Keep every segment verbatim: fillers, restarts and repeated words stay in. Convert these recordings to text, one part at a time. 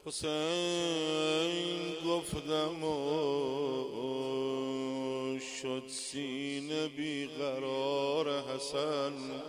حسین گفتم و شد سینه بیقرار حسن.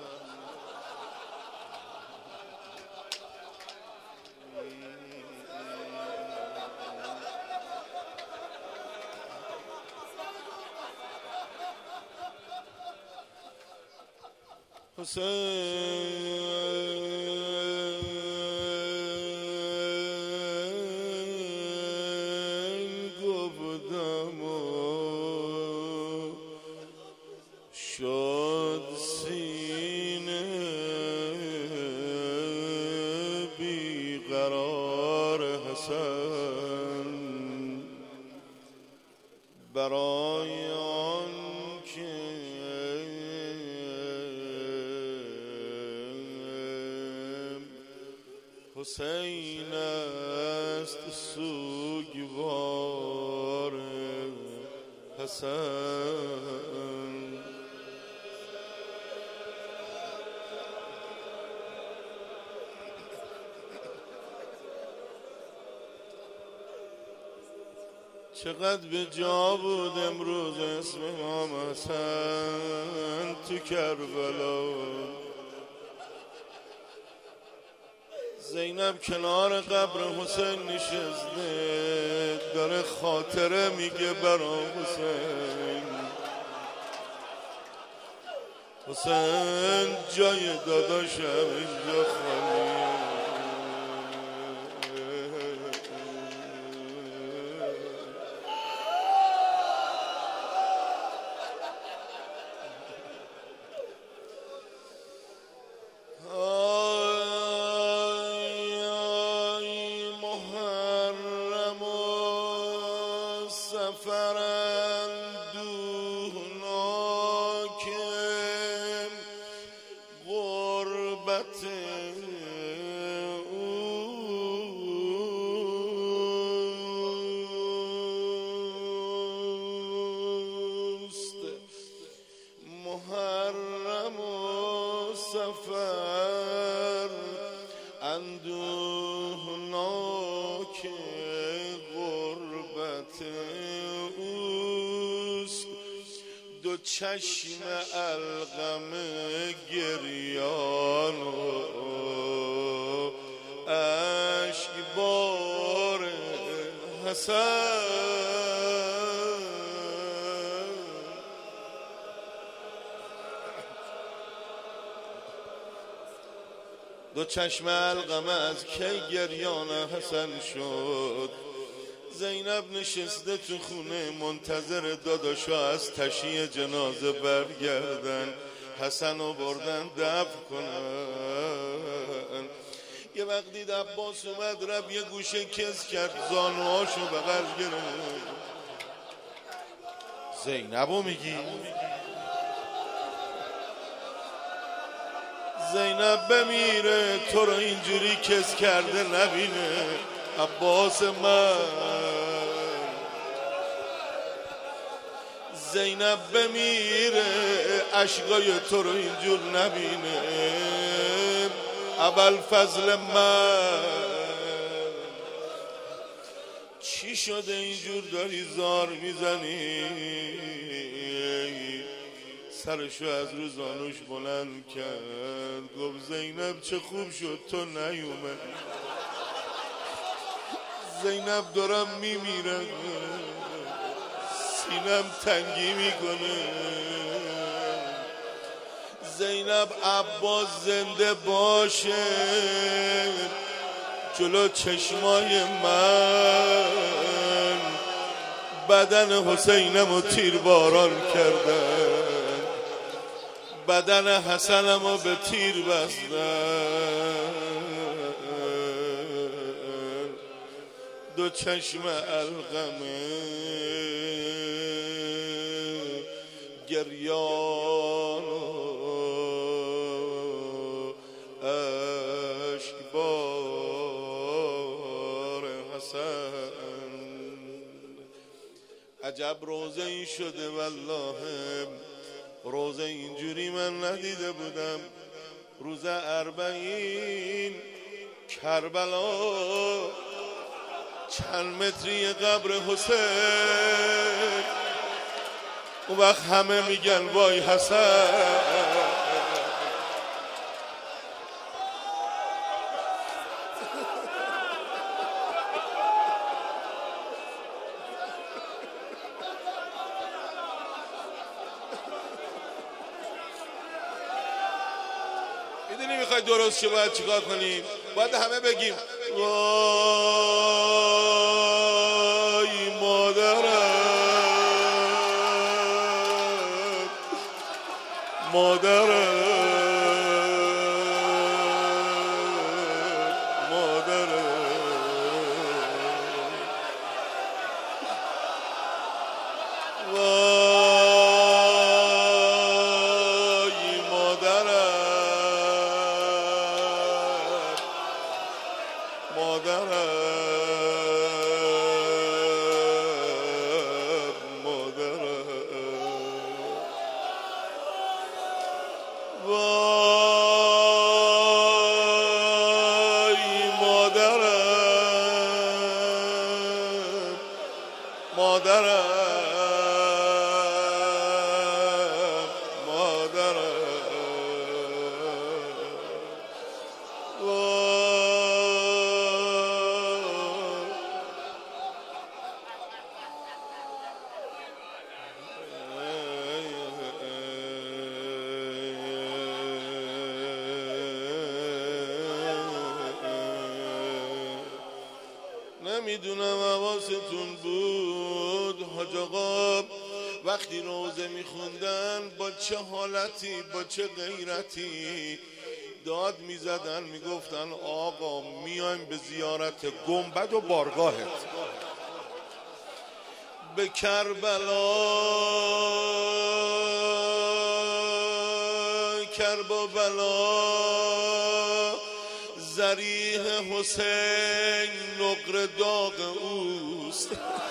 حسین گفتم و شد سینه بیقرار حسن، برای آن که حسین است سوگوار حسن. چقدر به جا بود امروز اسم امام حسن تو کربلا. زینب کنار قبر حسین نشسته داره خاطره میگه برا حسین. حسین جای داداشم اینجا خالیه. محرم و سفر اندوهناک غربت اوست. دو چشم القم گریان و اشک بار حسن. دو چشم القمه از کی گریان حسن شد. زینب نشسته تو خونه منتظر داداشا از تشییع جنازه برگردن، حسن رو بردن دفن کنن. یه وقت دید عباس اومد رب یه گوشه کز کرد، زانوهاشو بغل گرفت. زینبو میگی؟ زینب بمیره تو رو اینجوری کس کرده نبینه عباس من. زینب بمیره عشقای تو رو اینجور نبینه ابوالفضل من. چی شده اینجور داری زار میزنی؟ سرشو از رو زانوش بلند کرد گفت زینب چه خوب شد تو نیومد. زینب دارم میمیرم سینم تنگی میکنه. زینب عباس زنده باشه جلو چشمای من بدن حسینمو تیرباران کردن، بدن حسنمو به تیر بستن. دو چشم القمه گریان و اشکبار حسن. عجب روزه این شده والله، روزه اینجوری من ندیده بودم. روز اربعین کربلا چند متری قبر حسین، اون وقت همه میگن وای حسن. میدونی میخوای درست شه باید چیکار کنیم؟ باید همه بگیم وای مادرم، مادرم، مادرم، وای مادرم، مادرم، مادرم، وای مادرم، مادرم، نمیدونم حواستون بود حاج آقا وقتی روزه میخوندن با چه حالتی با چه غیرتی داد میزدن، میگفتن آقا میایم به زیارت گنبد و بارگاهت به کربلا، کربلا ذریح حسین نقر داغ اوست.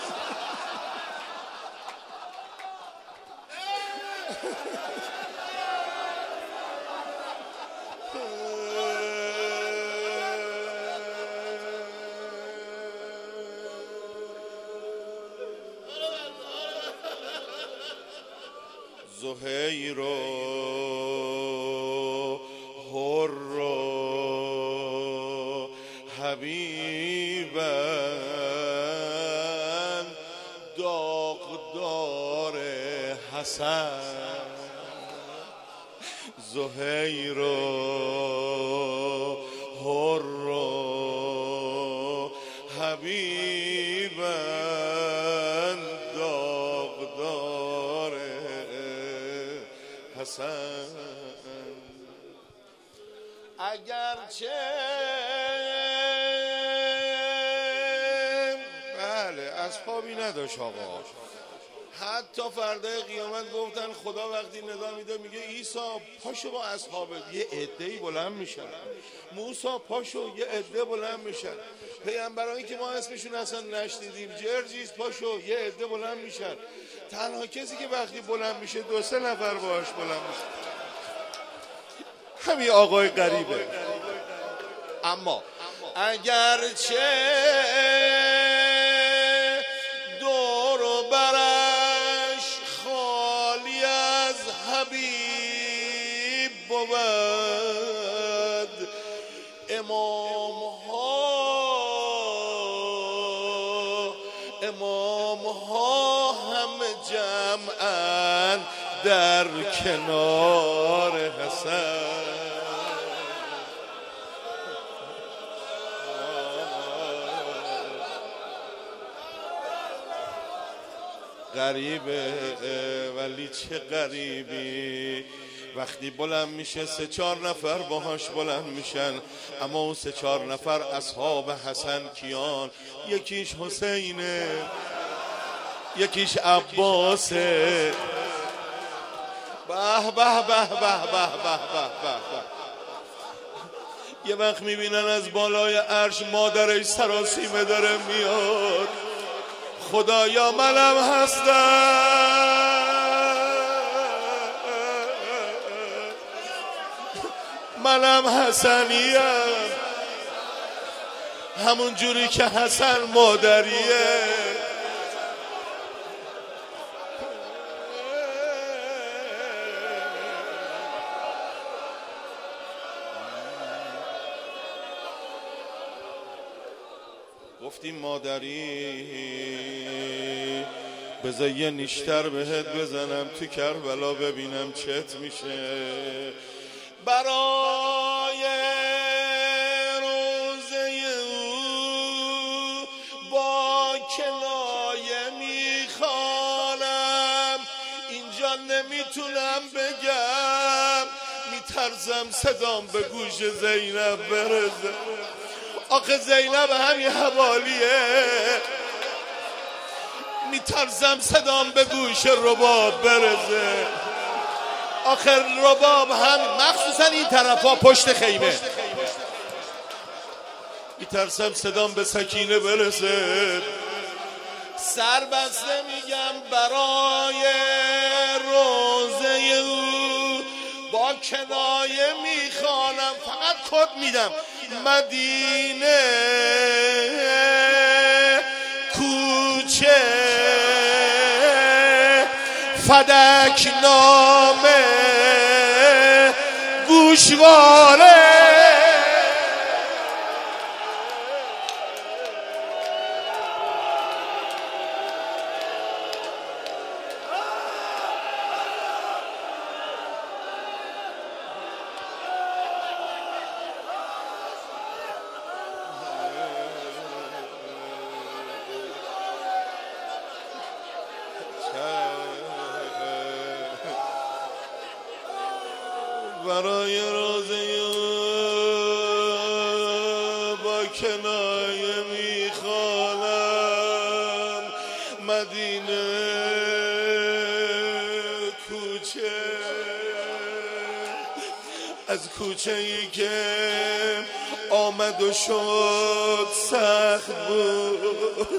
زهیرا حرا حبیبن داغدار حسن، زهیرا حرا حبیبن داغدار حسن. اگرچه بله اصحابی نداشت آقا، حتی فردای قیامت گفتن خدا وقتی ندا میده میگه عیسی پاشو با اصحابت، یه عده‌ای بلند میشن، موسی پاشو یه عده بلند میشن، پیامبرانی که ما اسمشون اصلا نشنیدیم جرجیس پاشو یه عده بلند میشن، تنها کسی که وقتی بلند میشه دو سه نفر باهاش بلند میشه همین آقای غریبه. اما اگرچه دور و برش خالی از حبیب بود، امام ها امام ها همه جمعن در کنار حسن. غریبه ولی چه غریبی وقتی بلند میشه سه چهار نفر باهاش بلند میشن، اما اون سه چهار نفر اصحاب حسن کیان؟ یکیش حسینه، یکیش عباسه. به به به به به به به به. یه وقت میبینن از بالای عرش مادرش سراسیمه داره میاد، خدایا منم هستم، منم حسنیم، همون جوری که حسن مادریه. گفتیم مادری بذار یه نیشتر بهت بزنم تو کربلا ببینم چت میشه. برای روزه او با کنایه میخوانم، اینجا نمیتونم بگم، میترسم صدام به گوش زینب برسه. آخه زینب همین حوالیه، میترسم صدام به گوش رباب برسه. آخه رباب هم مخصوصا این طرفا پشت خیمه، میترسم صدام به سکینه برسه. سر بسته میگم برای روزه او با کنایه میخوانم، فقط کد میدم مدینه کوچه فدک نامه گوشواره. برای روزه با کنایه میخوانم مدینه کوچه، از کوچه ای که آمد و شد سخت بود.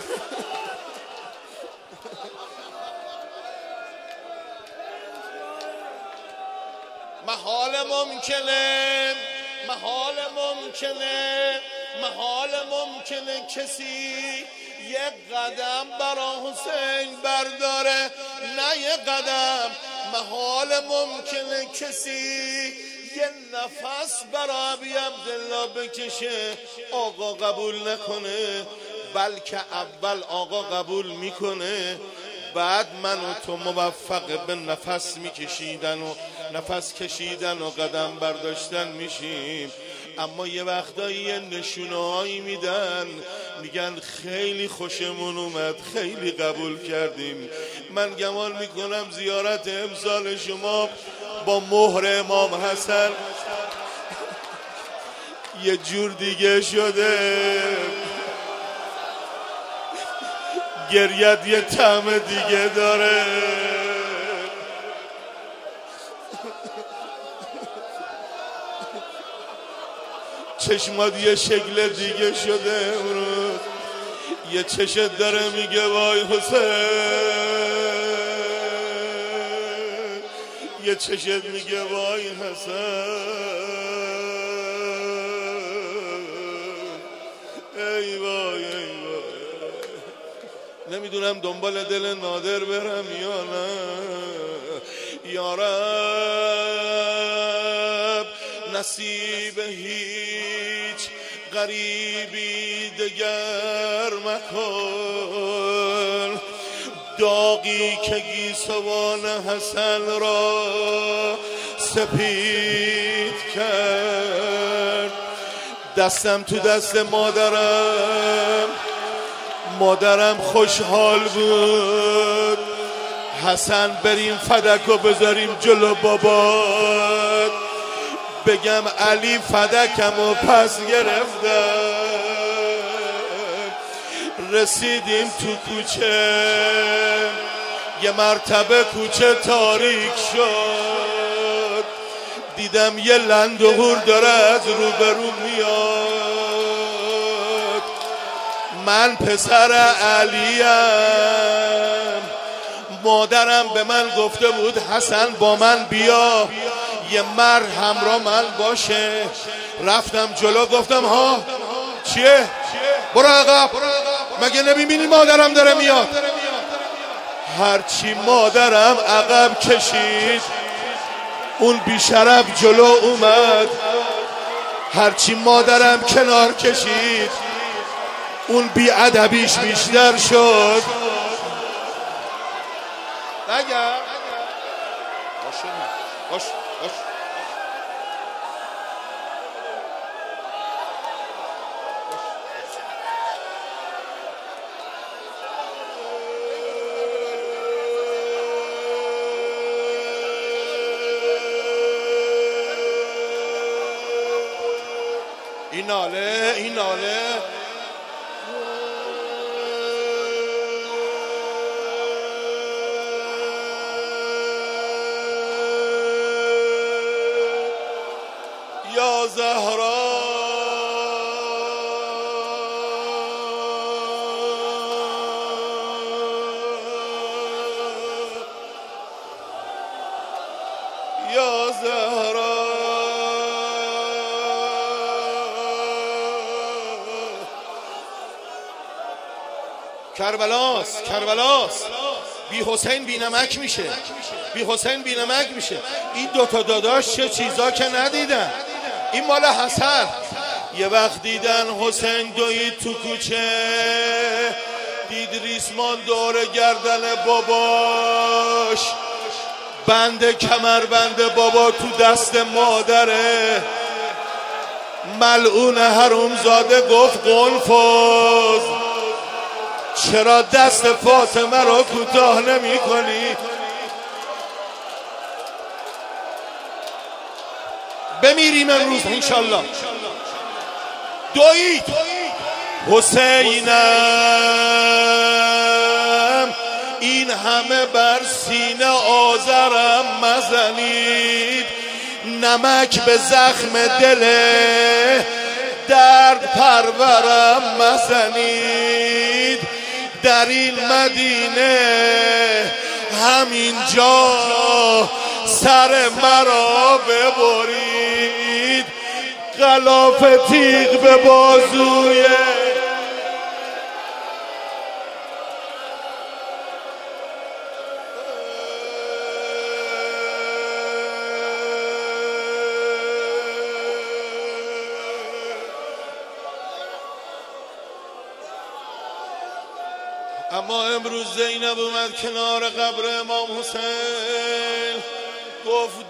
محال ممکنه محال ممکنه محال ممکنه کسی یک قدم برا حسین برداره، نه یک قدم. محال ممکنه کسی یه نفس برا ابی عبدالله بکشه، آقا قبول نکنه، بلکه اول آقا قبول میکنه، بعد من و تو موفق به نفس میکشیدن و نفس کشیدن و قدم برداشتن میشیم. اما یه وقتایی یه نشونه هایی میدن، میگن خیلی خوشمون اومد، خیلی قبول کردیم. من گمان میکنم زیارت امسال شما با مهر امام حسن یه جور دیگه شده، گریت یه طعم دیگه داره. چشمات یه شکل دیگه شده، امروز یه چشت داره میگه وای حسین، یه چشت میگه وای حسین، ای وای ای وای. نمیدونم دنبال دل نادر برم یا نه. یا رب نصیب هیچ غریبی دگر مکن، داغی که گیسوان حسن را سپید کرد. دستم تو دست مادرم، مادرم خوشحال بود. حسن بریم فدکو بذاریم جلو بابات، بگم علی فدکمو پس گرفتم. رسیدیم تو کوچه، یه مرتبه کوچه تاریک شد، دیدم یه لند و هور داره از روبرو میاد. من پسر علیم، مادرم به من گفته بود حسن با من بیا، یه مرد همراه من باشه. رفتم جلو گفتم ها چیه؟ برو عقب. مگه نمیبینی مادرم داره میاد؟ هرچی مادرم عقب کشید اون بیشرف جلو اومد، هرچی مادرم کنار کشید اون بیادبیش بیشتر شد. نگم باش باش. این ناله این ناله یا زهرا یا زهرا کربلاست کربلاست بی حسین بی نمک میشه، بی حسین بی نمک میشه. این دوتا داداش چه چیزا که ندیدن. این مال حسن. یه وقت دیدن حسین دوید تو کوچه، دید ریسمان دور گردن باباش، بند کمر بند بابا تو دست مادره. ملعون حرومزاده گفت قنفذ، چرا دست فاطمه رو کوتاه نمی کنی؟ بمیریم امروز انشالله. دوید حسینم این همه بر سینه آذرم مزنید، نمک به زخم دل درد پرورم مزنید. در این مدینه همینجا سر مرا ببرید، غلاف تیغ به بازوی اما امروز زینب اومد کنار قبر امام حسین، گفت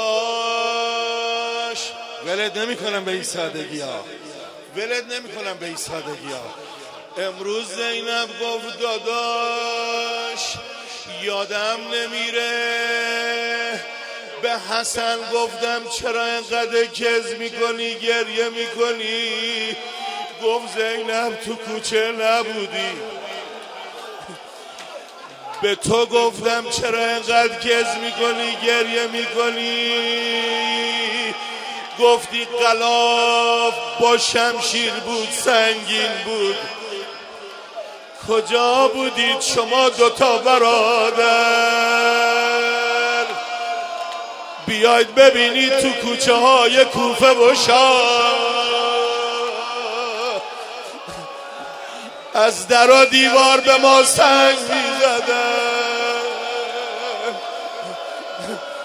داداش ولد نمی کنم به این سادگی ها، ولد نمی کنم به این سادگی ها. امروز زینب گفت داداش یادم نمیره به حسن گفتم چرا اینقدر کز میکنی گریه میکنی؟ گفت زینب تو کوچه نبودی، به تو گفتم چرا اینقدر کز میکنی گریه میکنی؟ گفتی غلاف با شمشیر بود سنگین بود. کجا بودید شما دوتا برادر؟ بیاید ببینید تو کوچه های کوفه و شام از در و دیوار به ما سنگ می‌زدن.